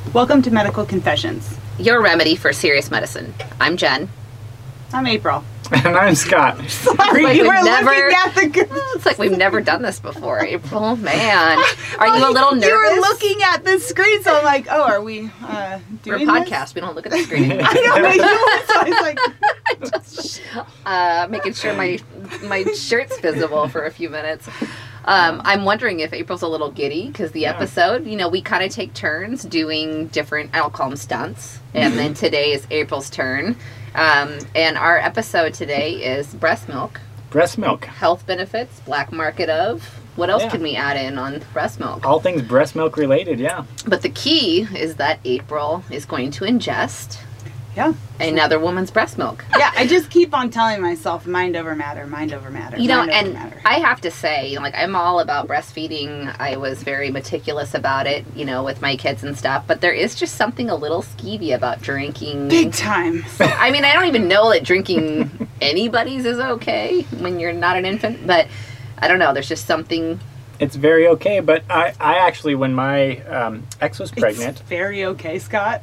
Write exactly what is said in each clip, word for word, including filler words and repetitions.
Welcome to Medical Confessions. Your remedy for serious medicine. I'm Jen. I'm April. And I'm Scott. Like we we've were never, looking at the... It's like we've never done this before, April. Man, are you a little nervous? You were looking at the screen, so I'm like, oh, are we uh, doing We're a this? podcast. We don't look at the screen. I know, but you so I was like... uh, making sure my my shirt's visible for a few minutes. Um, I'm wondering if April's a little giddy because the Yeah. episode, you know, we kind of take turns doing different, I'll call them stunts. And then today is April's turn. Um, and our episode today is breast milk, Breast milk. health benefits, black market of. What else Yeah. can we add in on breast milk? All things breast milk related, yeah. But the key is that April is going to ingest Yeah. another woman's breast milk. Yeah, I just keep on telling myself, mind over matter, mind over matter, You know, mind over and matter. I have to say, like, I'm all about breastfeeding. I was very meticulous about it, you know, with my kids and stuff. But there is just something a little skeevy about drinking. Big time. I mean, I don't even know that drinking anybody's is okay when you're not an infant. But I don't know. There's just something. It's very okay, but I, I actually, when my um, ex was pregnant... It's very okay, Scott.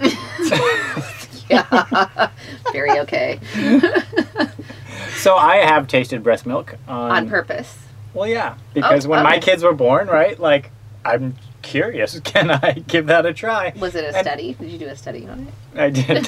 Yeah, very okay. So I have tasted breast milk. On, On purpose. Well, yeah, because Oh, when my okay. kids were born, right, like, I'm curious, can I give that a try? Was it a And study? Did you do a study on it? I did.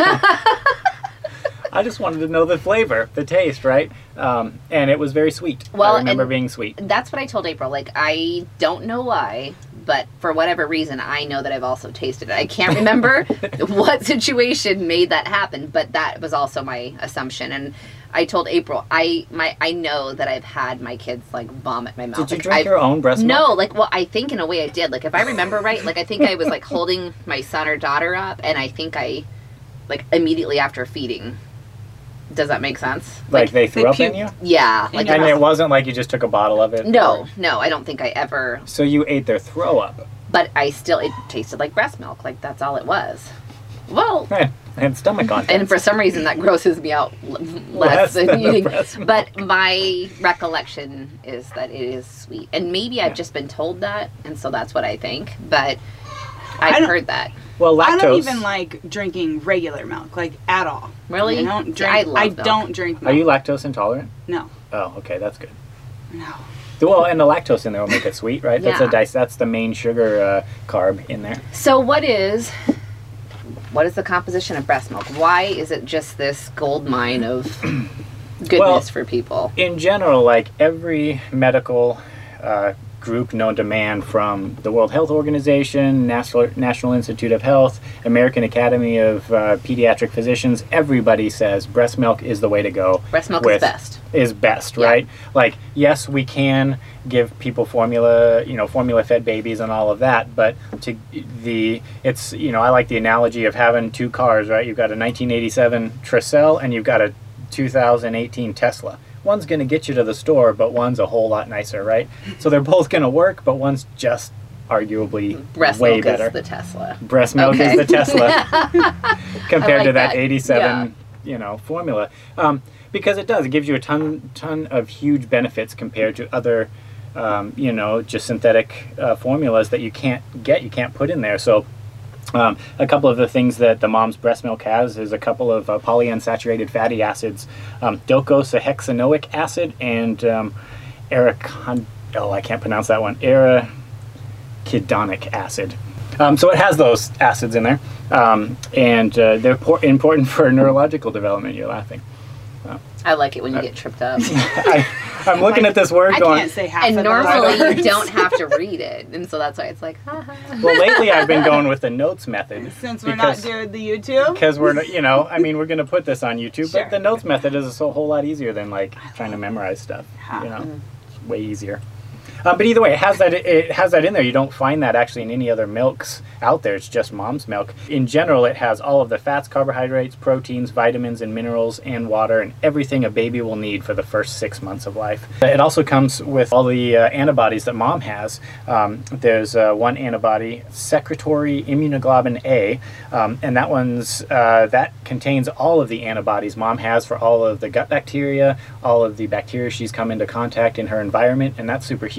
I just wanted to know the flavor, the taste, right? Um, and it was very sweet. Well, I remember and- being sweet. That's what I told April. Like, I don't know why, but for whatever reason, I know that I've also tasted it. I can't remember what situation made that happen, but that was also my assumption. And I told April, I my I know that I've had my kids like vomit my mouth. Did you Like, drink I've- your own breast milk? No, like, well, I think in a way I did. Like, if I remember right, like, I think I was like holding my son or daughter up, and I think I, like, immediately after feeding. Does that make sense? Like, they threw they up in puked. you? Yeah. Like, And it it was- wasn't like you just took a bottle of it? no, or- no, I don't think I ever. So you ate their throw up? But I still, it tasted like breast milk. Like, that's all it was. Well, Eh, and stomach contents. and for some reason that grosses me out l- Less less than than the eating. breast milk. But my recollection is that it is sweet. And maybe I've Yeah. just been told that, and so that's what I think. But I I've don't- heard that. Well, lactose. I don't even like drinking regular milk, like, at all. Really? I don't See, drink, I love I milk. don't drink milk. Are you lactose intolerant? No. Oh, okay, that's good. No. Well, and the lactose in there will make it sweet, right? That's Yeah. a dice. That's the main sugar uh, carb in there. So what is what is the composition of breast milk? Why is it just this gold mine of goodness Well, for people? In general, like every medical uh, group known to man, from the World Health Organization, National National Institute of Health, American Academy of uh, Pediatric Physicians, everybody says breast milk is the way to go. Breast milk with- is best. Is best, Yeah. right? Like, yes, we can give people formula, you know, formula-fed babies and all of that, but to the, it's, you know, I like the analogy of having two cars, right? You've got a nineteen eighty-seven Tercel and you've got a two thousand eighteen Tesla. One's going to get you to the store, but one's a whole lot nicer, right? So they're both going to work, but one's just arguably Breast way milk better. is the Tesla. Breast milk Okay. is the Tesla compared like to that that. eighty-seven, you know, formula. Um, because it does, it gives you a ton, ton of huge benefits compared to other, um, you know, just synthetic uh, formulas that you can't get, you can't put in there. So um, a couple of the things that the mom's breast milk has is a couple of uh, polyunsaturated fatty acids, um, docosahexaenoic acid and um, arachon, oh, I can't pronounce that one, arachidonic acid. Um, so it has those acids in there, um, and uh, they're por- important for neurological development. You're laughing. I like it when you get tripped up. I, I'm looking at this word I going, can't say half And of the normally words. you don't have to read it. And so that's why it's like, ha ha. well, lately I've been going with the notes method. Since we're because, not doing the YouTube. Because we're, not- you know, I mean, we're going to put this on YouTube, Sure. but the notes method is a so whole lot easier than, like, trying to memorize stuff. You know, Mm. it's way easier. Um, but either way, it has that. It has that in there. You don't find that actually in any other milks out there. It's just mom's milk. In general, it has all of the fats, carbohydrates, proteins, vitamins, and minerals, and water, and everything a baby will need for the first six months of life. It also comes with all the uh, antibodies that mom has. Um, there's uh, one antibody, secretory immunoglobulin A, um, and that one's uh, that contains all of the antibodies mom has for all of the gut bacteria, all of the bacteria she's come into contact in her environment, and that's super huge.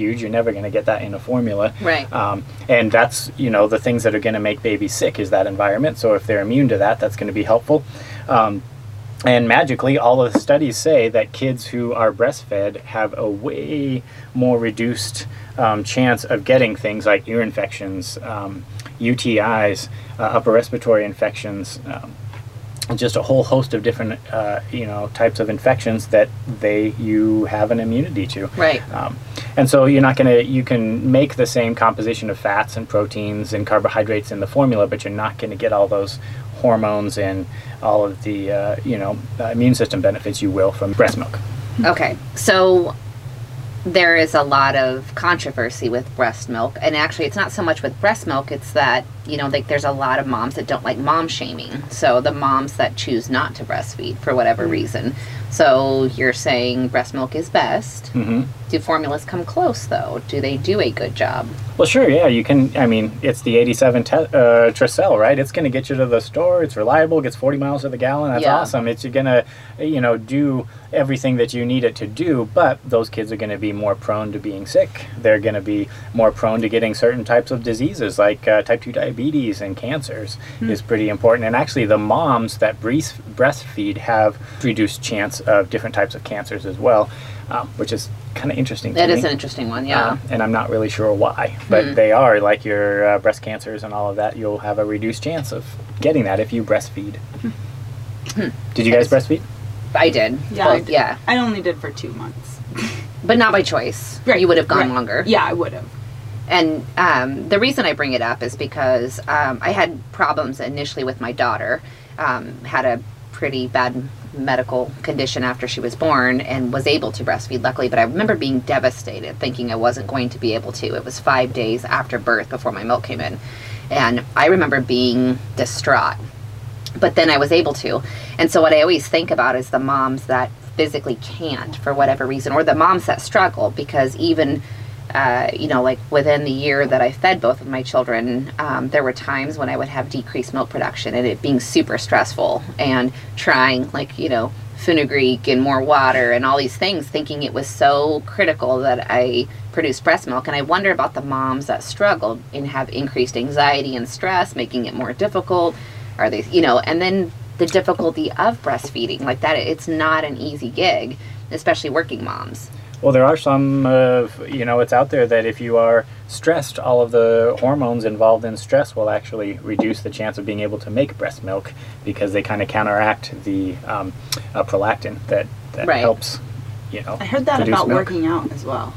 huge. You're never going to get that in a formula. Right. Um, and that's, you know, the things that are going to make babies sick is that environment. So if they're immune to that, that's going to be helpful. Um, and magically, all of the studies say that kids who are breastfed have a way more reduced um, chance of getting things like ear infections, um, U T Is, uh, upper respiratory infections, um, just a whole host of different, uh, you know, types of infections that they you have an immunity to. Right. Um, and so you're not going to, you can make the same composition of fats and proteins and carbohydrates in the formula, but you're not going to get all those hormones and all of the, uh, you know, uh, immune system benefits you will from breast milk. Okay. So there is a lot of controversy with breast milk, and actually it's not so much with breast milk, it's that, you know, like there's a lot of moms that don't like mom shaming. So the moms that choose not to breastfeed for whatever reason. So you're saying breast milk is best. Mm-hmm. Do formulas come close though? Do they do a good job? Well, sure, yeah, you can. I mean, it's the eighty-seven te- uh, Tricel, right? It's going to get you to the store. It's reliable. Gets forty miles to the gallon. That's Yeah. awesome. It's going to, you know, do everything that you need it to do. But those kids are going to be more prone to being sick. They're going to be more prone to getting certain types of diseases, like uh, type two diabetes and cancers. Hmm. Is pretty important. And actually, the moms that breast breastfeed have reduced chance of different types of cancers as well, um, which is kind of interesting to That me. is an interesting one, yeah. Uh, and I'm not really sure why, but Hmm. they are, like your uh, breast cancers and all of that. You'll have a reduced chance of getting that if you breastfeed. Hmm. Did you guys breastfeed? I did. Yeah, I Both, did. yeah. I only did for two months. But not by choice. Right, You would have gone right. longer. Yeah, I would have. And um, the reason I bring it up is because um, I had problems initially with my daughter. Um, had a pretty bad medical condition after she was born and was able to breastfeed, luckily. But I remember being devastated, thinking I wasn't going to be able to. It was five days after birth before my milk came in. And I remember being distraught. But then I was able to. And so what I always think about is the moms that physically can't for whatever reason, or the moms that struggle, because even uh, you know, like within the year that I fed both of my children, um, there were times when I would have decreased milk production and it being super stressful, and trying, like, you know, fenugreek and more water and all these things, thinking it was so critical that I produced breast milk. And I wonder about the moms that struggled and have increased anxiety and stress, making it more difficult. Are they, you know, and then the difficulty of breastfeeding, like that, it's not an easy gig, especially working moms. Well, there are some, uh, you know, it's out there that if you are stressed, all of the hormones involved in stress will actually reduce the chance of being able to make breast milk, because they kind of counteract the um, uh, prolactin that, that Right. helps, you know, I heard that produce about milk. working out as well.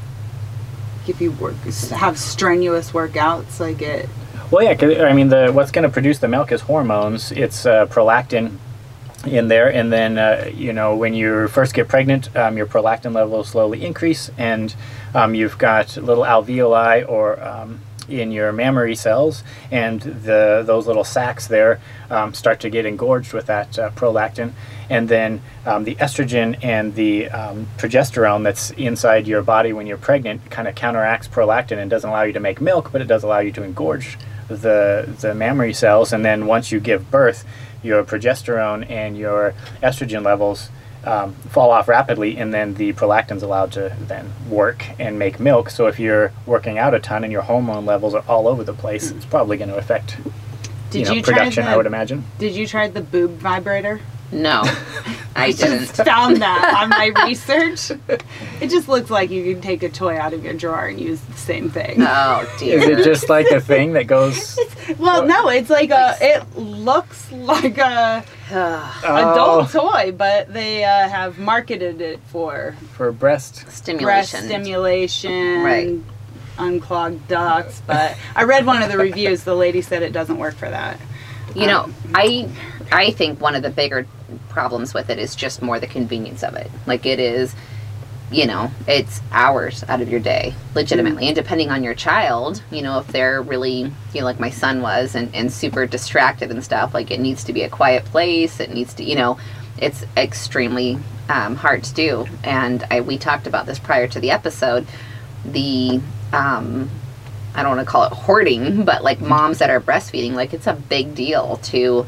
If you work, have strenuous workouts, like it. Well, yeah, 'cause, I mean, the what's going to produce the milk is hormones. It's uh, prolactin in there, and then uh, you know, when you first get pregnant, um, your prolactin levels slowly increase, and um, you've got little alveoli or um, in your mammary cells, and the those little sacs there um, start to get engorged with that uh, prolactin, and then um, the estrogen and the um, progesterone that's inside your body when you're pregnant kind of counteracts prolactin and doesn't allow you to make milk, but it does allow you to engorge the the mammary cells. And then once you give birth, your progesterone and your estrogen levels um, fall off rapidly, and then the prolactin's allowed to then work and make milk. So if you're working out a ton and your hormone levels are all over the place, it's probably going to affect Did you know, you try production, the, I would imagine. Did you try the boob vibrator? No, I didn't. Just found that on my research. It just looks like you can take a toy out of your drawer and use the same thing. Oh dear. Is it just like a thing that goes... Well, no, it's like a. It looks like a adult toy, but they uh, have marketed it for for breast? breast Stimulation. stimulation, Right. unclogged ducts. But I read one of the reviews. The lady said it doesn't work for that. You know, Um, I I think one of the bigger problems with it is just more the convenience of it. Like, it is, you know, it's hours out of your day, legitimately. And depending on your child, you know, if they're really, you know, like my son was, and, and super distracted and stuff, like, it needs to be a quiet place. It needs to, you know, it's extremely um, hard to do. And I we talked about this prior to the episode. The, um, I don't want to call it hoarding, but like moms that are breastfeeding, like, it's a big deal to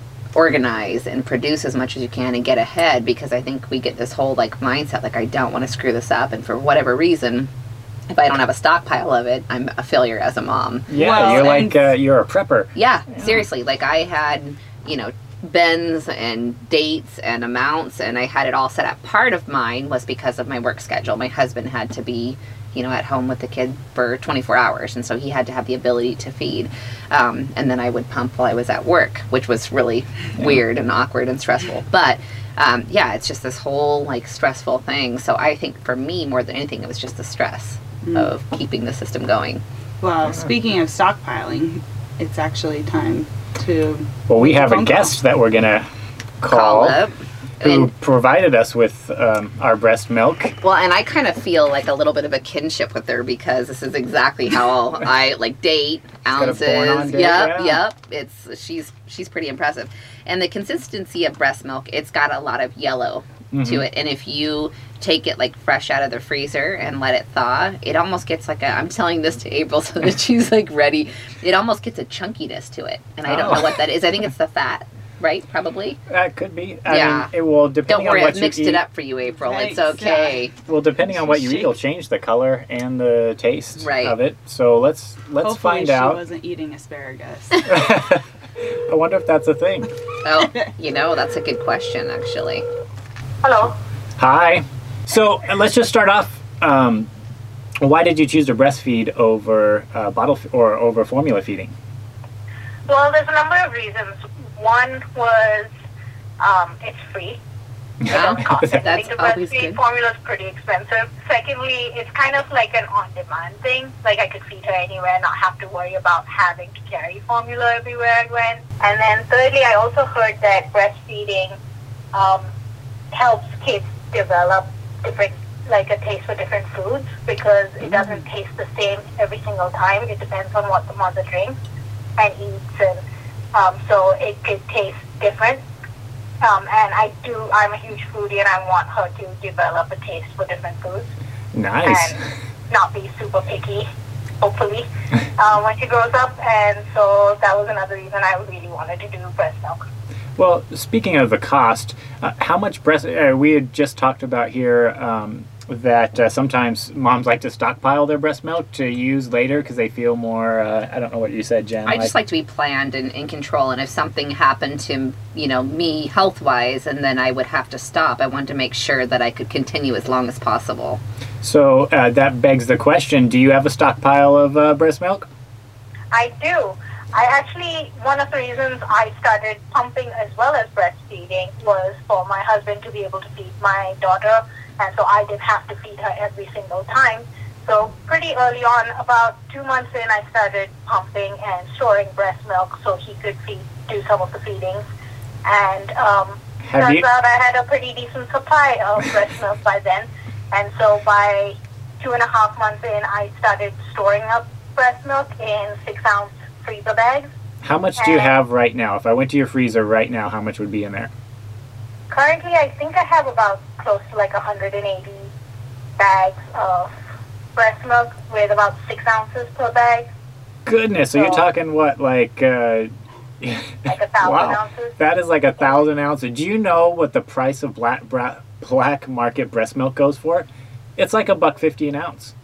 organize and produce as much as you can and get ahead, because I think we get this whole like mindset, like, I don't want to screw this up, and for whatever reason if I don't have a stockpile of it, I'm a failure as a mom. Yeah, Well, you're like, and- uh, you're a prepper. Yeah, seriously. Like I had, you know, bins and dates and amounts, and I had it all set up. Part of mine was because of my work schedule. My husband had to be, you know, at home with the kid for twenty-four hours, and so he had to have the ability to feed. Um, and then I would pump while I was at work, which was really weird and awkward and stressful. But um, yeah, it's just this whole like stressful thing. So I think for me, more than anything, it was just the stress Mm. of keeping the system going. Well, speaking of stockpiling, it's actually time to. Well, we make a have a phone call. guest that we're going to Call call, up. who And, provided us with um, our breast milk. well, and I kind of feel like a little bit of a kinship with her because this is exactly how I like date got a ounces. born-on date, Yep, yeah. yep. It's she's she's pretty impressive, and the consistency of breast milk, it's got a lot of yellow to Mhm. it, and if you take it like fresh out of the freezer and let it thaw, it almost gets like a, I'm telling this to April so that she's like ready, it almost gets a chunkiness to it, and I don't Oh. know what that is. I think it's the fat, right? Probably. That could be. I Yeah. mean, it will, depending Don't worry, on I've what mixed you eat. it up for you, April. It's Thanks, okay. Well, depending on what you eat, it'll change the color and the taste Right. of it. So let's let's Hopefully find she out. wasn't eating asparagus. I wonder if that's a thing. Oh, you know, that's a good question, actually. Hello. Hi. So uh, let's just start off. Um, why did you choose to breastfeed over uh, bottle f- or over formula feeding? Well, there's a number of reasons. One was um, it's free. It doesn't cost anything That's to always breastfeed. good. Formula's pretty expensive. Secondly, it's kind of like an on-demand thing. Like I could feed her anywhere, not have to worry about having to carry formula everywhere I went. And then thirdly, I also heard that breastfeeding um, helps kids develop different, like a taste for different foods because it doesn't taste the same every single time. It depends on what the mother drinks and eats, and um, so it could taste different. Um, and I do, I'm a huge foodie and I want her to develop a taste for different foods Nice. and not be super picky, hopefully, uh, when she grows up. And so that was another reason I really wanted to do breast milk. Well, speaking of the cost, uh, how much breast? Uh, we had just talked about here um, that uh, sometimes moms like to stockpile their breast milk to use later because they feel more. Uh, I don't know what you said, Jen. I just like to be planned and in control, and if something happened to, you know, me health-wise, and then I would have to stop, I wanted to make sure that I could continue as long as possible. So uh, that begs the question: do you have a stockpile of uh, breast milk? I do. I actually, one of the reasons I started pumping as well as breastfeeding was for my husband to be able to feed my daughter, and so I didn't have to feed her every single time. So pretty early on, about two months in, I started pumping and storing breast milk so he could feed, do some of the feedings. And um, Have turns you- out I had a pretty decent supply of breast milk by then. And so by two and a half months in, I started storing up breast milk in six-ounce freezer bags. How much do you Uh, have right now? If I went to your freezer right now, how much would be in there? Currently, I think I have about close to like one hundred eighty bags of breast milk with about six ounces per bag, Goodness, so you're So- talking what, like? Uh, like a thousand wow, ounces. that is like a thousand ounces. Do you know what the price of black bra- black market breast milk goes for? It's like a buck fifty an ounce.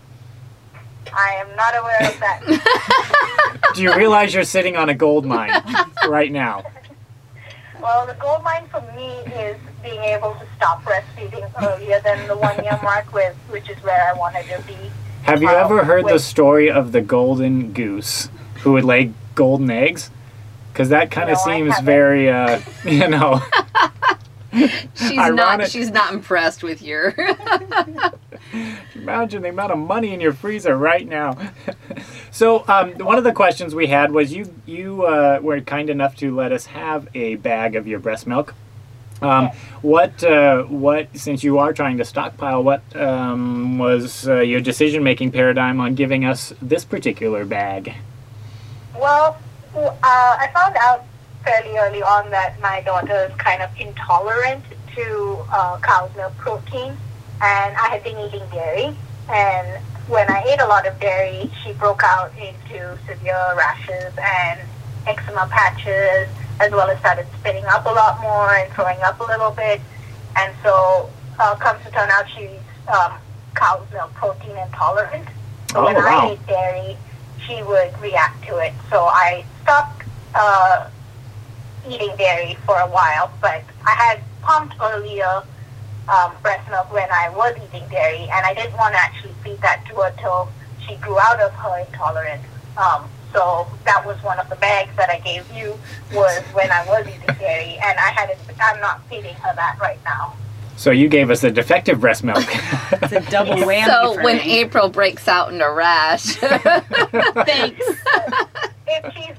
I am not aware of that. Do you realize you're sitting on a gold mine right now? Well, the gold mine for me is being able to stop breastfeeding earlier than the one-year mark, with which is where I wanted to be. Have you Um, ever heard the wait. story of the golden goose who would lay golden eggs? Because that kind of No, I seems haven't. very, uh, you know. She's not. Ironic. She's not impressed with your. Imagine the amount of money in your freezer right now. So um, one of the questions we had was you you uh, were kind enough to let us have a bag of your breast milk. Um, Yes. What uh, what since you are trying to stockpile, what um, was uh, your decision making paradigm on giving us this particular bag? Well, uh, I found out fairly early on that my daughter is kind of intolerant to uh, cow's milk protein, and I had been eating dairy. And when I ate a lot of dairy, she broke out into severe rashes and eczema patches, as well as started spitting up a lot more and throwing up a little bit. And so, uh, comes to turn out she's um, cow's milk protein intolerant. So Oh, when wow. I ate dairy, she would react to it. So I stopped uh, eating dairy for a while, but I had pumped earlier um, breast milk when I was eating dairy, and I didn't want to actually feed that to her till she grew out of her intolerance. Um, so that was one of the bags that I gave you, was when I was eating dairy, and I hadn't, I'm not feeding her that right now. So you gave us a defective breast milk. It's a double whammy So for when me. April breaks out in a rash, Thanks. If she's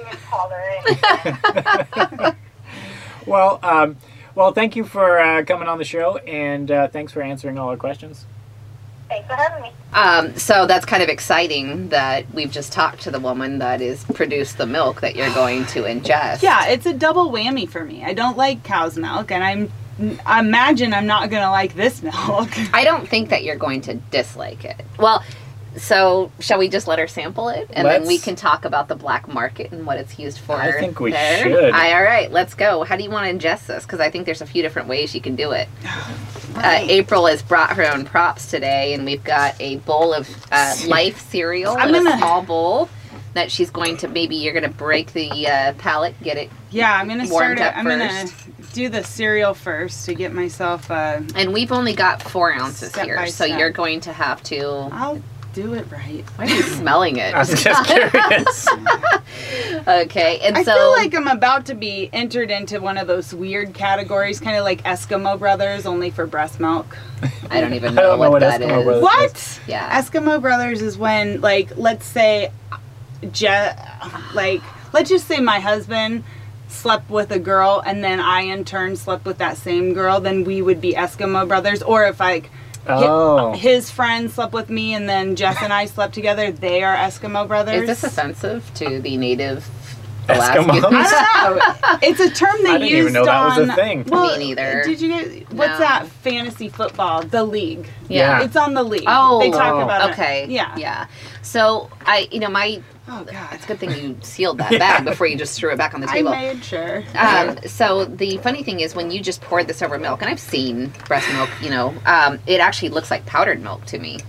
dairy intolerant. well, um, well, thank you for uh, coming on the show, and uh, thanks for answering all our questions. Thanks for having me. um, so that's kind of exciting that we've just talked to the woman that is produced the milk that you're going to ingest. Yeah, it's a double whammy for me. I don't like cow's milk, and I'm I imagine I'm not gonna like this milk. I don't think that you're going to dislike it. Well, so shall we just let her sample it, and then we Let's- can talk about the black market and what it's used for? I think we there? should. I, all right, let's go. How do you want to ingest this? Because I think there's a few different ways you can do it. Uh, April has brought her own props today, and we've got a bowl of uh, Life cereal I'm in a gonna- small bowl that she's going to, maybe you're going to break the uh, pallet, get it. Yeah, I'm gonna Warmed start it. up I'm gonna first. do the cereal first to get myself. Uh, And we've only got four ounces Step here, by so step. you're going to have to. I'll do it right. Why are you smelling it? I was just curious. Okay, and I so feel like I'm about to be entered into one of those weird categories, kind of like Eskimo Brothers, only for breast milk. I don't even I know don't what, know what that Eskimo is. Brothers- What? Yeah. Eskimo Brothers is when, like, let's say, Je- like, let's just say my husband slept with a girl, and then I in turn slept with that same girl. Then we would be Eskimo Brothers. Or if like. Oh. His friend slept with me, and then Jess and I slept together. They are Eskimo Brothers. Is this offensive to the native Eskimos? Alaskans? I don't know. It's a term they I didn't used even know that was on. a thing. Well, Me neither. Did you get what's No. that fantasy football? The League. Yeah. It's on the League. Oh, they talk about okay. it. Yeah. Yeah. So I, you know, my. Oh God. It's a good thing you sealed that Yeah. bag before you just threw it back on the I table. made sure. Um, so the funny thing is when you just poured this over milk, and I've seen breast milk, you know, um, it actually looks like powdered milk to me.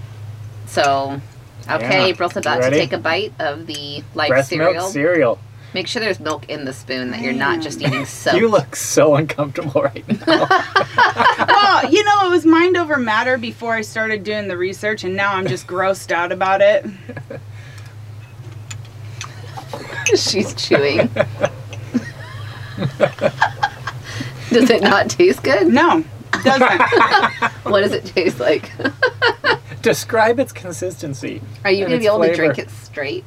So, okay, Yeah. April's about You to ready? take a bite of the Life Breast cereal. milk cereal. Make sure there's milk in the spoon, that you're not just eating soap. You look so uncomfortable right now. Well, you know, it was mind over matter before I started doing the research, and now I'm just grossed out about it. She's chewing. Does it not taste good? No, it doesn't. What does it taste like? Describe its consistency. Are you and going to its be able to flavor. drink it straight?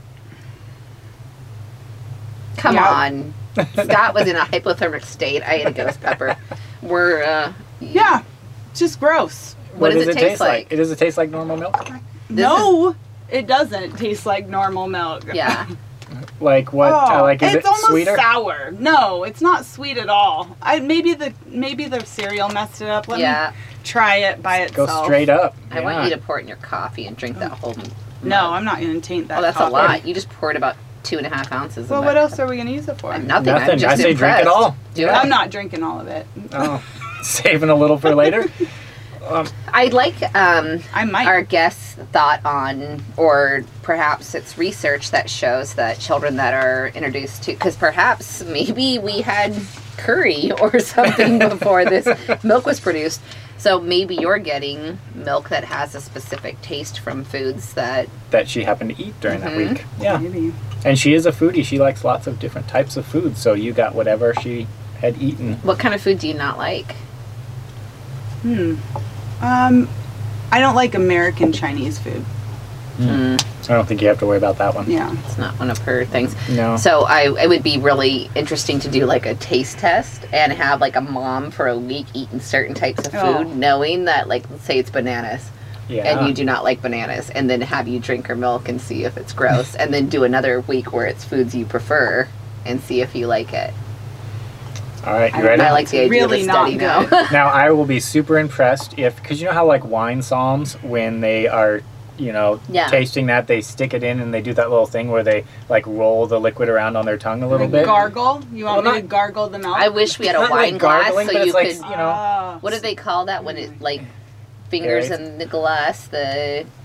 Come Yeah. on. Scott was in a hypothermic state. I ate a ghost pepper. We're, uh, Yeah, it's just gross. what, does, it taste, like? It does it taste like normal milk? This no, it doesn't taste like normal milk. Yeah. Like what? Oh, uh, like is it's it almost sweeter? sour. No, it's not sweet at all. I maybe the maybe the cereal messed it up. Let Yeah. me try it by Go itself. straight up. I want Yeah. you to pour it in your coffee and drink that whole mug. No, I'm not going to taint that. Oh, that's coffee. a lot. You just poured about two and a half ounces Well, of what it. else are we going to use it for? Nothing. Nothing. I'm just I say drink it impressed. all. Do Yeah. I'm not drinking all of it. Oh, saving a little for later. Um, I'd like um, I might. our guest's thought on, or perhaps it's research that shows that children that are introduced to, because perhaps maybe we had curry or something before this milk was produced. So maybe you're getting milk that has a specific taste from foods that, that she happened to eat during Mhm. that week. Yeah. Maybe. And she is a foodie. She likes lots of different types of food. So you got whatever she had eaten. what kind of food do you not like? Hmm. Um, I don't like American Chinese food. Mm, I don't think you have to worry about that one. Yeah. it's not one of her things. No. So I, it would be really interesting to do like a taste test and have like a mom for a week eating certain types of food, Oh. knowing that, like, let's say it's bananas, Yeah. and you do not like bananas, and then have you drink her milk and see if it's gross, and then do another week where it's foods you prefer and see if you like it. All right. You I- ready? I like the idea Really of a not study now. good. Now I will be super impressed if, because you know how like wine psalms, when they are, you know, Yeah. tasting that, they stick it in and they do that little thing where they like roll the liquid around on their tongue a little Like bit. Gargle? You want Well, me to not- gargle the milk? I wish we had a Not like wine glass gargling, so but you it's like, could. you know, Oh. What do they call that when it like fingers Aerate. in the glass? The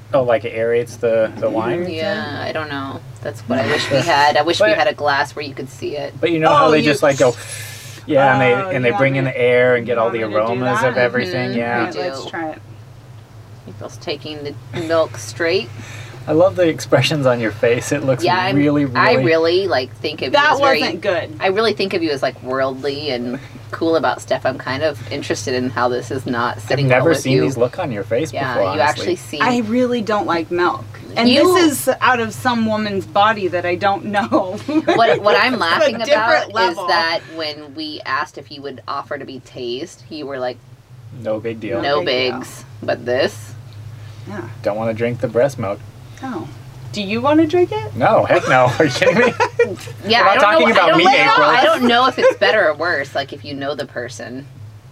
Oh, like it aerates the, the wine? Yeah, I don't know. That's what I wish we had. I wish we But- had a glass where you could see it. But you know how Oh, they you- just like go, yeah, and Oh, they and they you bring want in me- the air and get you all want the me to do aromas that? of everything. Mhm. Yeah, Alright, do. let's try it. April's taking the milk straight. I love the expressions on your face. It looks Yeah, I'm, really, really. I really like think of you That as very, wasn't good. I really think of you as like worldly and cool about stuff. I'm kind of interested in how this is not I've sitting never well with seen you. these look on your face yeah, before. you honestly. actually see. I really don't like milk. And You- this is out of some woman's body that I don't know. what what I'm It's a laughing different about level. is that when we asked if you would offer to be tased, you were like, No big deal. no big deal. bigs. But this, Yeah. Don't want to drink the breast milk. Oh. Do you want to drink it? No, heck no. Are you kidding me? yeah, We're I not don't talking know. about I don't me, know. April. I don't know if it's better or worse. Like if you know the person.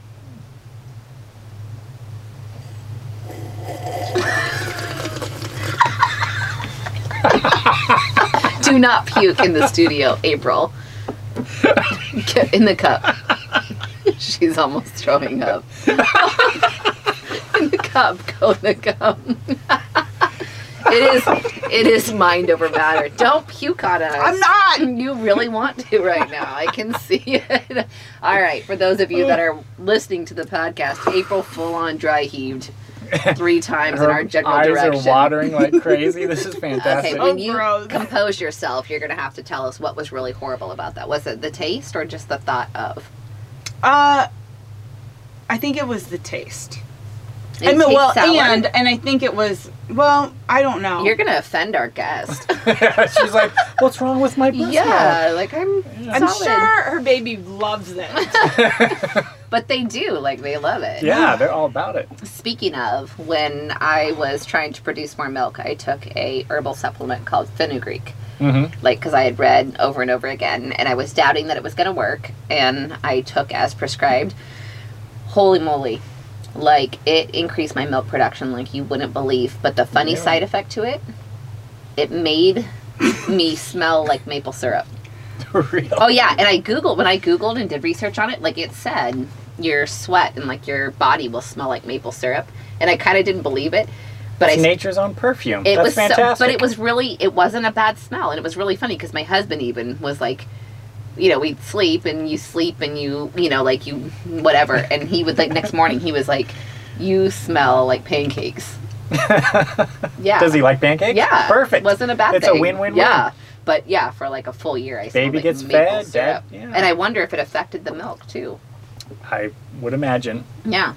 Do not puke in the studio, April. Get in the cup. She's almost throwing up. In the cup, go in the cup. It is it is mind over matter. Don't puke on us. I'm not! You really want to right now. I can see it. All right, for those of you that are listening to the podcast, April full on dry heaved three times in Her our general eyes direction. are watering like crazy. This is fantastic. Okay, Oh, when you gross. compose yourself, you're going to have to tell us what was really horrible about that. Was it the taste or just the thought of? Uh, I think it was the taste. It I mean, tastes well, sour? and and I think it was. Well, I don't know. You're going to offend our guest. She's like, what's wrong with my breast yeah, like I'm I'm solid. sure her baby loves it. milk? But they do, like they love it. Yeah, they're all about it. Speaking of, when I was trying to produce more milk, I took a herbal supplement called fenugreek. Mm-hmm. Like, because I had read over and over again, and I was doubting that it was going to work, and I took as prescribed. Holy moly. Like, it increased my milk production like you wouldn't believe. But the funny Really? side effect to it, it made me smell like maple syrup. Real. Oh, yeah, and I Googled, when I Googled and did research on it, like, it said your sweat and, like, your body will smell like maple syrup. And I kind of didn't believe it. But It's I nature's own perfume. it That's was so, fantastic. but it was really, it wasn't a bad smell, and it was really funny because my husband even was like, you know, we'd sleep and you sleep and you, you know, like you, whatever, and he would like next morning he was like, you smell like pancakes. Yeah. Does he like pancakes? Yeah. Perfect. Wasn't a bad It's a thing. win-win-win. Yeah. But yeah, for like a full year, I smelled Baby like gets maple fed, syrup. dad- yeah. And I wonder if it affected the milk too. I would imagine. Yeah.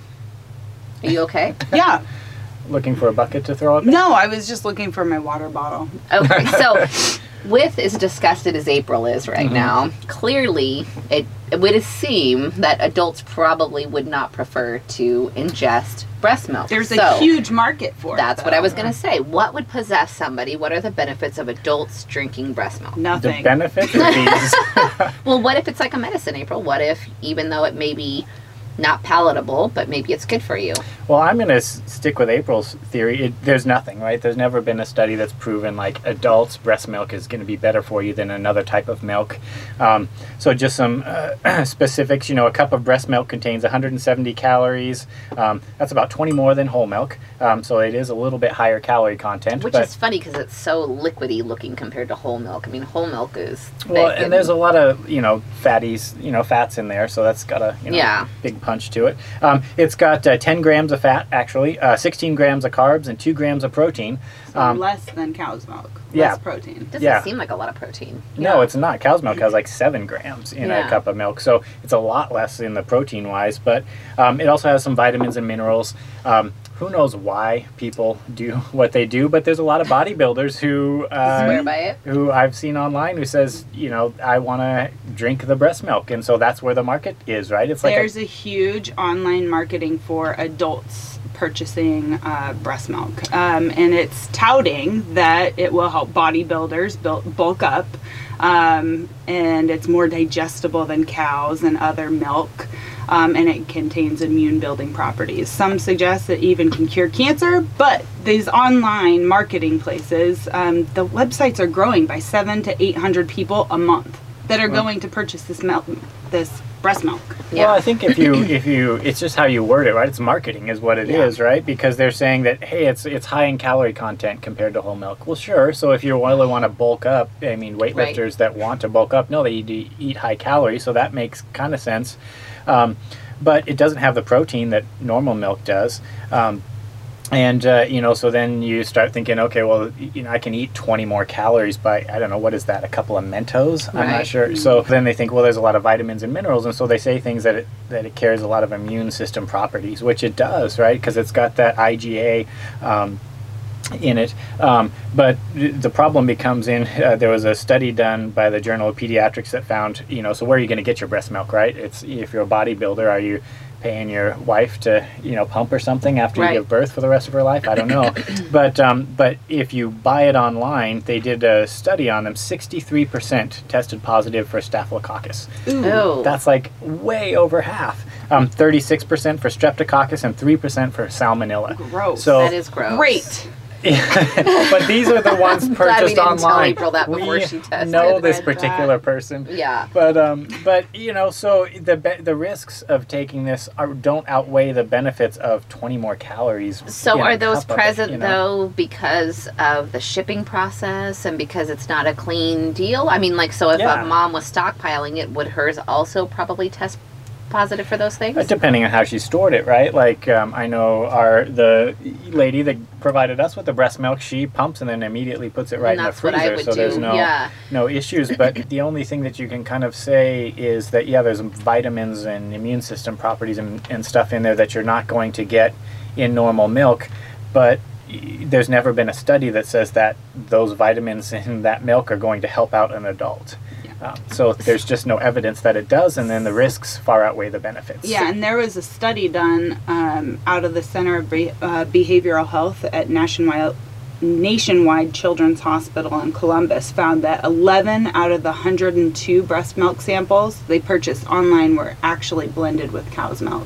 Are you okay? Yeah. Looking for a bucket to throw up. No, I was just looking for my water bottle. Okay, so with as disgusted as April is right Mhm. now, clearly it, it would seem that adults probably would not prefer to ingest breast milk. There's So, a huge market for it. That's what though. I was going to say. What would possess somebody? What are the benefits of adults drinking breast milk? The Nothing. benefits of these. Well, what if it's like a medicine, April? What if, even though it may be not palatable, but maybe it's good for you? Well, I'm going to s- stick with April's theory. It, there's nothing, right? There's never been a study that's proven like adults' breast milk is going to be better for you than another type of milk. Um, so just some uh, specifics. You know, a cup of breast milk contains one hundred seventy calories. Um, that's about twenty more than whole milk. Um, so it is a little bit higher calorie content. Which but, is funny because it's so liquidy looking compared to whole milk. I mean, whole milk is thick well, and there's a lot of, you know, fatties, you know, fats in there. So that's got a, you know, Yeah. big punch to it. Um, it's got uh, ten grams of fat, actually, uh, sixteen grams of carbs, and two grams of protein. So Um, less than cow's milk. yeah. Less protein. doesn't yeah. seem like a lot of protein. No, Yeah. it's not. Cow's milk has like seven grams in Yeah. a cup of milk, so it's a lot less in the protein wise. But um, it also has some vitamins and minerals. Um, who knows why people do what they do? But there's a lot of bodybuilders who uh, Swear by it. who I've seen online who says, you know, I want to drink the breast milk, and so that's where the market is, right? It's like There's a, huge online marketing for adults purchasing uh, breast milk. Um, and it's touting that it will help bodybuilders build, bulk up. Um, and it's more digestible than cows and other milk. Um, and it contains immune building properties. Some suggest it even can cure cancer, but these online marketing places, um, the websites are growing by seven to eight hundred people a month that are Wow. going to purchase this milk, this breast milk. Yeah. Well, I think if you if you it's just how you word it, right? It's marketing is what it is, Yeah. right? Because they're saying that hey, it's it's high in calorie content compared to whole milk. Well, sure. So if you really want to bulk up, I mean, weightlifters that want to bulk up, no, they eat, eat high calorie, so that makes kind of sense. Um, but it doesn't have the protein that normal milk does. Um, And, uh, you know, so then you start thinking, okay, well, you know, I can eat twenty more calories by, I don't know, what is that, a couple of Mentos? I'm not Right. sure. So then they think, well, there's a lot of vitamins and minerals. And so they say things that it, that it carries a lot of immune system properties, which it does, right? Because it's got that I G A um, in it. Um, but th- the problem becomes in, uh, there was a study done by the Journal of Pediatrics that found, you know, so where are you going to get your breast milk, right? It's if you're a bodybuilder, are you paying your wife to, you know, pump or something after Right. you give birth for the rest of her life? I don't know. but um, but if you buy it online, they did a study on them. sixty-three percent tested positive for Staphylococcus. Oh. That's like way over half. Um, thirty-six percent for Streptococcus and three percent for Salmonella. Gross. So that is gross. Great. but these are the ones Glad we purchased didn't tell online. April that before we she tested. know this Read particular that. person. Yeah. But um, but you know, so the be- the risks of taking this are, don't outweigh the benefits of twenty more calories. So in a are those cup of it, present you know? though because of the shipping process and because it's not a clean deal? I mean, like, so if Yeah. a mom was stockpiling it, would hers also probably test positive for those things? Uh, Depending on how she stored it, right? Like um, I know our the lady that provided us with the breast milk, she pumps and then immediately puts it right And in the that's what I freezer, would so there's do, no yeah. no issues. But the only thing that you can kind of say is that yeah, there's vitamins and immune system properties and, and stuff in there that you're not going to get in normal milk, but y- there's never been a study that says that those vitamins in that milk are going to help out an adult. Um, so there's just no evidence that it does, and then the risks far outweigh the benefits. Yeah, and there was a study done um, out of the Center of Be- uh, Behavioral Health at Nationwide, Nationwide Children's Hospital in Columbus found that eleven out of the one hundred two breast milk samples they purchased online were actually blended with cow's milk.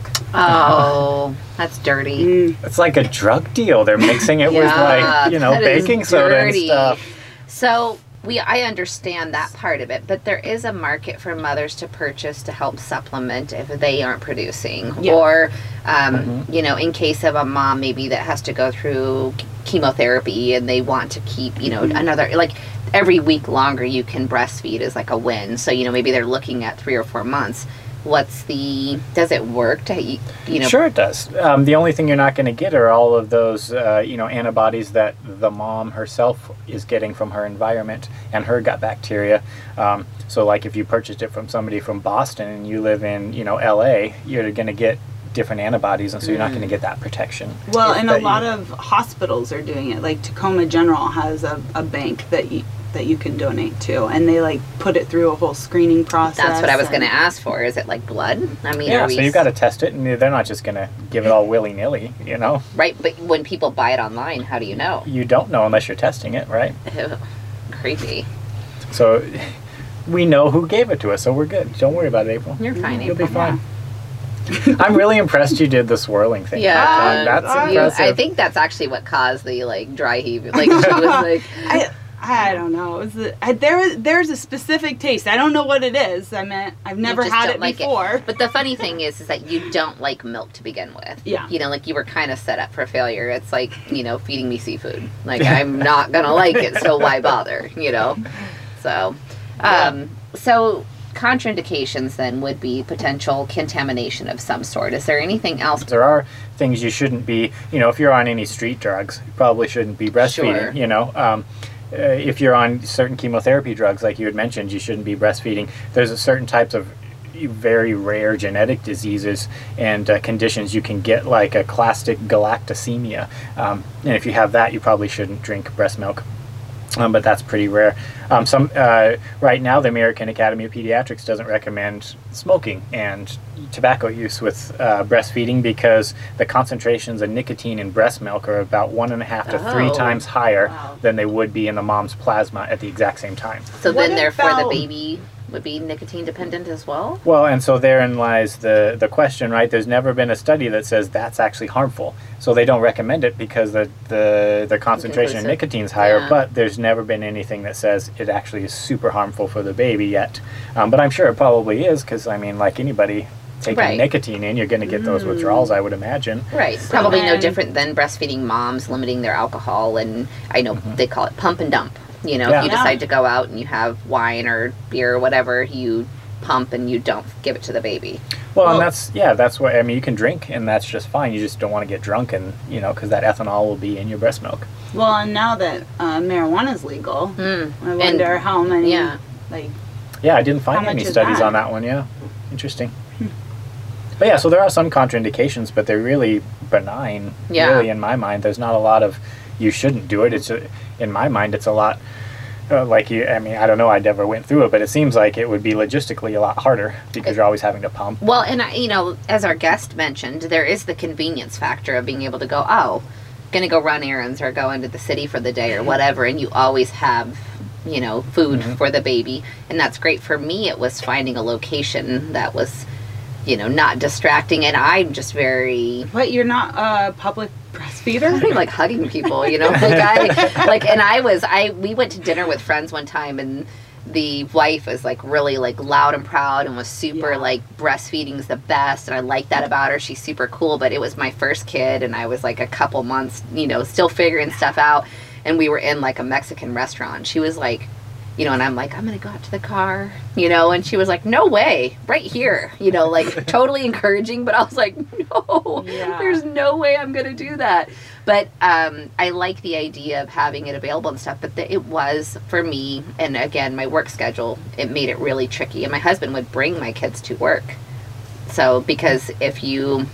Oh, that's dirty. Mm. It's like a drug deal. They're mixing it with like, you know, that is baking soda and dirty. stuff. So we, I understand that part of it, but there is a market for mothers to purchase to help supplement if they aren't producing, Yeah. or um, Mhm. you know, in case of a mom maybe that has to go through chemotherapy and they want to keep, you know, Mhm. another like every week longer you can breastfeed is like a win. So you know, maybe they're looking at three or four months. What's the? Does it work to you know? Sure, it does. Um, the only thing you're not going to get are all of those, uh, you know, antibodies that the mom herself is getting from her environment and her gut bacteria. Um, so, like, if you purchased it from somebody from Boston and you live in, you know, L A, you're going to get different antibodies, and so you're not going to get that protection. Well, and a that you- lot of hospitals are doing it. Like Tacoma General has a, a bank that you that you can donate to, and they like put it through a whole screening process. That's what I was and- going to ask for. Is it like blood? I mean, Yeah, are we so you've got to test it, and they're not just going to give it all willy nilly. You know, right? But when people buy it online, how do you know? you don't know unless you're testing it, right? Ew, creepy. So we know who gave it to us, so we're good. Don't worry about it, April. You're fine, You'll be April. fine. I'm really impressed you did the swirling thing. Yeah. that time. that's Uh, You- impressive. I think that's actually what caused the like dry heave. Like she was like, I I don't know. It was the, I, there is there's a specific taste. I don't know what it is. I mean, I've never just had don't it like it. before. But the funny thing is, is that you don't like milk to begin with. Yeah. You know, like you were kind of set up for failure. It's like, you know, feeding me seafood. Like I'm not gonna like it, so why bother? You know. So, um, so contraindications then would be potential contamination of some sort. Is there anything else? There are things you shouldn't be, you know, if you're on any street drugs, you probably shouldn't be breastfeeding, Sure. you know. Um, uh, if you're on certain chemotherapy drugs, like you had mentioned, you shouldn't be breastfeeding. There's a certain types of very rare genetic diseases and uh, conditions you can get, like a classic galactosemia. Um, and if you have that, you probably shouldn't drink breast milk. Um, but that's pretty rare. Um, some uh, right now, the American Academy of Pediatrics doesn't recommend smoking and tobacco use with uh, breastfeeding because the concentrations of nicotine in breast milk are about one and a half to three Oh, times higher wow. than they would be in the mom's plasma at the exact same time. So What then, therefore, the about- baby would be nicotine dependent as well. Well, and so therein lies the, the question, right? There's never been a study that says that's actually harmful. So they don't recommend it because the, the, the concentration of nicotine is higher, Yeah. but there's never been anything that says it actually is super harmful for the baby yet. Um, but I'm sure it probably is because, I mean, like anybody taking Right. nicotine in, you're going to get those withdrawals, I would imagine. Right. Probably no then- different than breastfeeding moms limiting their alcohol, and I know they call it pump and dump. You know, Yeah. if you Yeah. decide to go out and you have wine or beer or whatever, you pump and you don't give it to the baby. Well, Well- and that's, yeah, that's what, I mean, you can drink and that's just fine. You just don't want to get drunk and, you know, because that ethanol will be in your breast milk. Well, and now that uh, marijuana is legal, Mm. I wonder how many. yeah. Like, Yeah, I didn't find How any much is studies that? on that one. Yeah, interesting. But yeah, so there are some contraindications, but they're really benign. Yeah. Really, in my mind, there's not a lot of you shouldn't do it. It's a, in my mind, it's a lot uh, like you. I mean, I don't know. I never went through it, but it seems like it would be logistically a lot harder because you're always having to pump. Well, and I, you know, as our guest mentioned, there is the convenience factor of being able to go, oh, gonna go run errands or go into the city for the day or whatever, and you always have, you know, food Mhm. for the baby, and that's great. For me, it was finding a location that was, you know, not distracting, and I'm just very what? You're not a public breastfeeder? I like hugging people, you know, like I like, and I was, I we went to dinner with friends one time, and the wife was like really like loud and proud and was super Yeah. like breastfeeding's the best, and I like that about her. She's super cool, but it was my first kid, and I was like a couple months, you know, still figuring stuff out, and we were in like a Mexican restaurant. She was like, you know, and I'm like, I'm gonna go out to the car, you know, and she was like, no way, right here, you know, like totally encouraging, but I was like, no, Yeah. there's no way I'm gonna do that. But um, I like the idea of having it available and stuff, but the, it was for me, and again, my work schedule, it made it really tricky, and my husband would bring my kids to work. So, because if you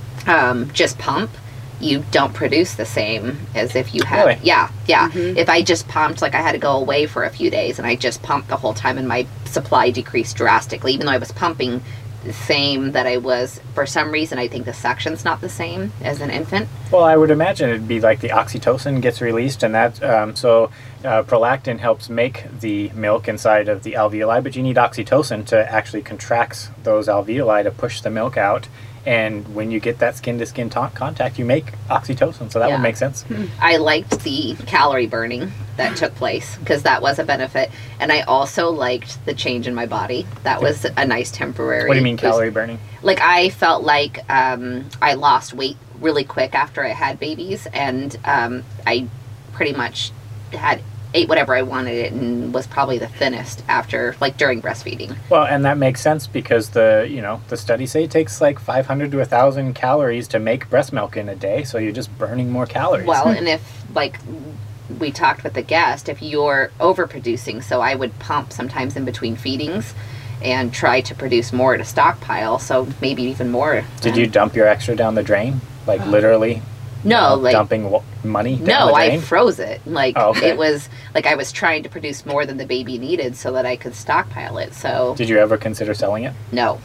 um, just pump, you don't produce the same as if you have. Really? Yeah, yeah. Mhm. If I just pumped, like I had to go away for a few days, and I just pumped the whole time, and my supply decreased drastically, even though I was pumping the same that I was. For some reason, I think the suction's not the same as an infant. Well, I would imagine it'd be like the oxytocin gets released, and that um, so uh, prolactin helps make the milk inside of the alveoli, but you need oxytocin to actually contracts those alveoli to push the milk out. And when you get that skin-to-skin ta- contact, you make oxytocin, so that Yeah. would make sense. I liked the calorie burning that took place because that was a benefit, and I also liked the change in my body. That was a nice temporary. What do you mean boost. calorie burning? Like I felt like um, I lost weight really quick after I had babies, and um, I pretty much had ate whatever I wanted it and was probably the thinnest after, like during breastfeeding. Well, and that makes sense because the you know the studies say it takes like five hundred to one thousand calories to make breast milk in a day, so you're just burning more calories. Well, and if like we talked with the guest, if you're overproducing, so I would pump sometimes in between feedings and try to produce more to stockpile, so maybe even more. Did you dump your extra down the drain? Like Uh, literally? No, you know, like dumping w- money down no, the I drain? froze it. Like Oh, okay. it was like I was trying to produce more than the baby needed so that I could stockpile it. So Did you ever consider selling it? no.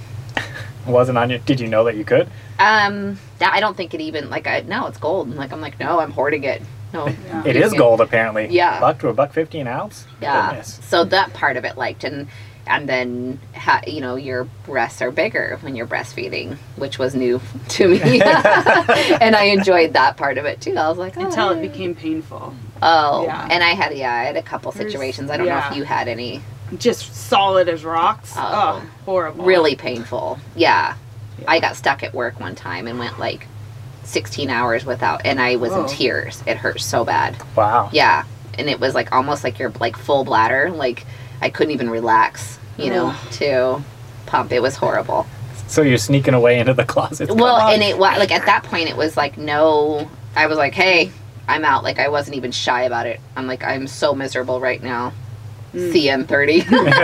It wasn't on your. Did you know that you could? Um, that- I don't think it even like I no, it's gold. Like I'm like no, I'm hoarding it. No, Yeah. It You is can- gold apparently. Yeah. Buck to a buck fifty an ounce. Yeah. Goodness. So that part of it liked, and and then ha, you know your breasts are bigger when you're breastfeeding, which was new to me, and I enjoyed that part of it too. I was like, oh, Until it yay. became painful. Oh, Yeah. and I had yeah, I had a couple There's- situations. I don't know yeah. if you had any Just solid as rocks. Oh. Oh, horrible. really painful. Yeah. Yeah. I got stuck at work one time and went like sixteen hours without, and I was Whoa. in tears. It hurt so bad. Wow. Yeah, and it was like almost like your like full bladder. Like I couldn't even relax, you know, Ugh. to pump. It was horrible. So you're sneaking away into the closet. Well, on. and it was like at that point it was like no. I was like, hey, I'm out. Like I wasn't even shy about it. I'm like I'm so miserable right now. Mm. C M thirty.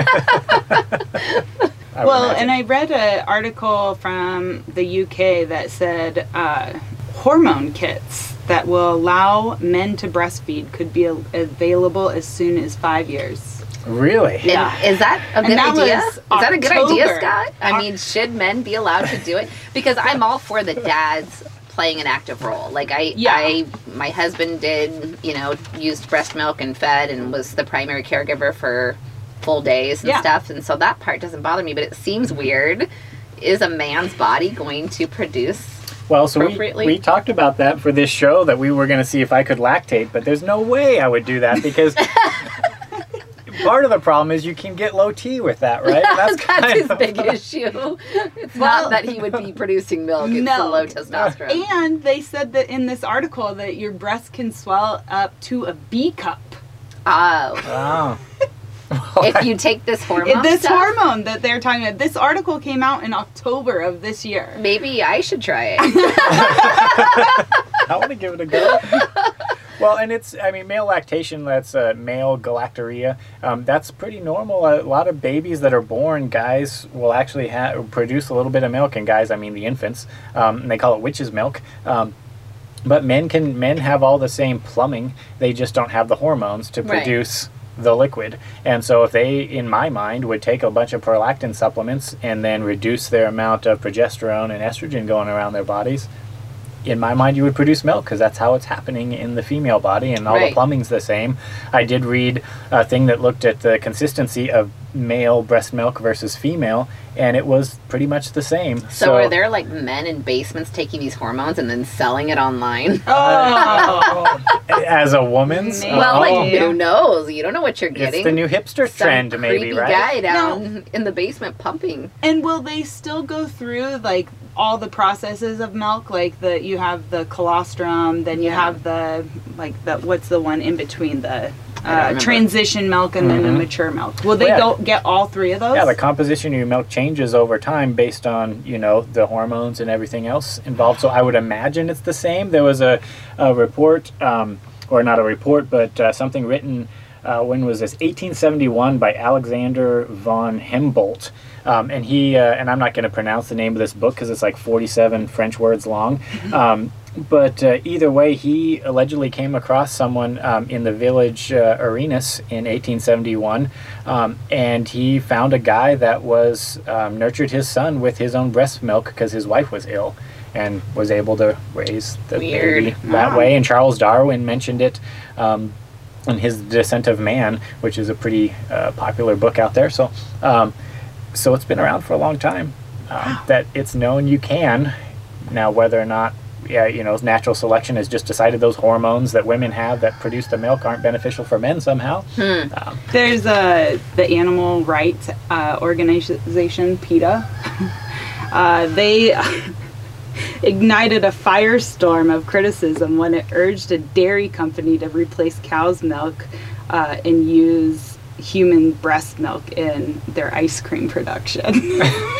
I would Well, imagine. and I read an article from the U K that said uh, hormone kits that will allow men to breastfeed could be a- available as soon as five years. Really? Yeah. And is that a And good that idea? was Is that a good idea, October. Scott? I Oc- mean, should men be allowed to do it? Because I'm all for the dads playing an active role. Like I, Yeah. I, my husband did, you know, used breast milk and fed and was the primary caregiver for full days and Yeah. stuff, and so that part doesn't bother me. But it seems weird. Is a man's body going to produce? Well, so we, Appropriately. we talked about that for this show, that we were going to see if I could lactate, but there's no way I would do that because part of the problem is you can get low T with that, right? That's, kind his of- big issue. It's Well- not that he would be producing milk, it's the Milk. low testosterone. And they said that in this article that your breast can swell up to a B cup. Oh. Oh. If you take this hormone This stuff, hormone that they're talking about. This article came out in October of this year. maybe I should try it. I want to give it a go. Well, and it's, I mean, male lactation, that's uh, male galactorrhea. Um, that's pretty normal. A lot of babies that are born, guys will actually ha- produce a little bit of milk, and guys, I mean the infants, um, and they call it witch's milk. Um, but men can, men have all the same plumbing, they just don't have the hormones to Right. produce the liquid. And so if they, in my mind, would take a bunch of prolactin supplements and then reduce their amount of progesterone and estrogen going around their bodies, in my mind, you would produce milk because that's how it's happening in the female body, and all Right. the plumbing's the same. I did read a thing that looked at the consistency of male breast milk versus female, and it was pretty much the same. So, are there like men in basements taking these hormones and then selling it online? Oh, as a woman's? Maybe. Well, oh, like Yeah. who knows? You don't know what you're it's getting. the new hipster Some trend, maybe, creepy right? guy down in the basement pumping. and will they still go through like all the processes of milk? Like the you have the colostrum, then you Yeah. have the like the what's the one in between the I don't uh, remember. transition milk and then the Mhm. mature milk. Will they Yeah. go get all three of those? Yeah, the composition of your milk changes over time based on, you know, the hormones and everything else involved. So I would imagine it's the same. There was a, a report, um, or not a report, but uh, something written, uh, when was this? eighteen seventy-one by Alexander von Humboldt. Um, and he, uh, and I'm not going to pronounce the name of this book because it's like forty-seven French words long. Um, But uh, either way, he allegedly came across someone um, in the village uh, Arenas in eighteen seventy-one, um, and he found a guy that was um, nurtured his son with his own breast milk because his wife was ill, and was able to raise the Weird. baby that Wow. way. And Charles Darwin mentioned it um, in his Descent of Man, which is a pretty uh, popular book out there. So, um, so it's been around for a long time. Um, that it's known you can. Now, whether or not, yeah, you know, natural selection has just decided those hormones that women have that produce the milk aren't beneficial for men somehow. Hmm. Um, There's uh, the animal rights uh, organization, PETA. uh, they ignited a firestorm of criticism when it urged a dairy company to replace cow's milk uh, and use human breast milk in their ice cream production.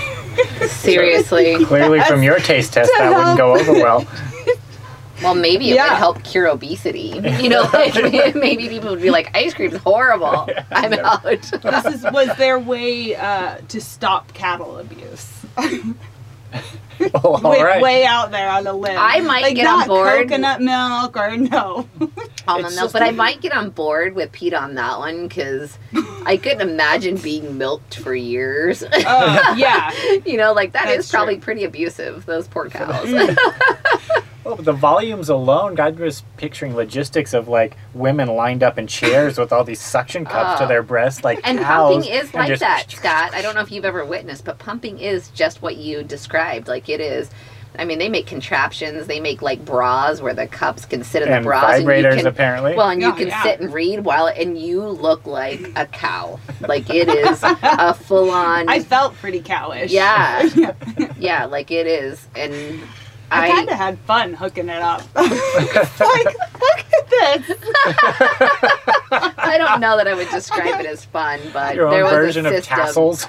Seriously. clearly, from your taste test, that wouldn't go over well. Well, maybe it Yeah. would help cure obesity. You know, like maybe people would be like, ice cream's horrible. I'm out. This is, was their way uh, to stop cattle abuse. Oh, all way, right. way out there on a limb. I might like get on not board. coconut milk or no. Almond It's milk, just but I like- might get on board with Pete on that one because I couldn't imagine being milked for years. Oh yeah. You know, like that That's is probably true. pretty abusive, those poor cows. Well, but the volumes alone, God was picturing logistics of like women lined up in chairs with all these suction cups to Oh. their breasts, like And cows, pumping is and like just- that, Scott. I don't know if you've ever witnessed, but pumping is just what you described. Like it is. I mean, they make contraptions. They make like bras where the cups can sit in And the bras, vibrators, and you can, apparently. Well, and you Yeah, can yeah. sit and read while, and you look like a cow. Like it is a full-on. I felt pretty cowish. Yeah. yeah. Yeah, like it is, and I, I. kind of had fun hooking it up. like, look at this. I don't know that I would describe it as fun, but Your there own was version a of system. tassels.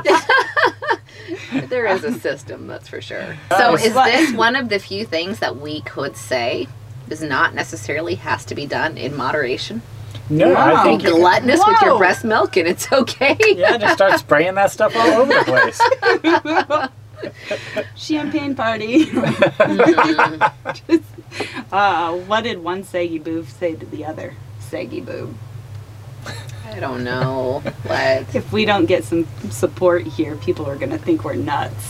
There is a system, that's for sure. Uh, So is but- this one of the few things that we could say does not necessarily has to be done in moderation? No, Wow. I think Be gluttonous with your Whoa. breast milk and it's okay. yeah, just start spraying that stuff all over the place. Champagne party. Mm. Just, uh, what did one saggy boob say to the other saggy boob? I don't know. What? If we don't get some support here, people are going to think we're nuts.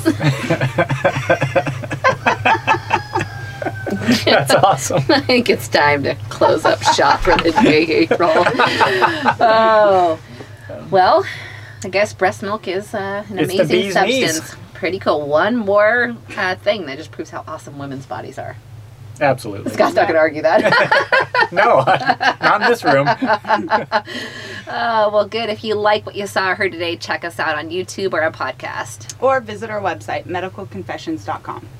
That's awesome. I think it's time to close up shop for the day, April. Oh. Well, I guess breast milk is uh, an It's the amazing bee's substance. knees. Pretty cool. One more uh, thing that just proves how awesome women's bodies are. Absolutely. Scott's not going to argue that. No, not in this room. Oh, well, good. If you like what you saw or heard today, check us out on YouTube or a podcast. Or visit our website, medical confessions dot com.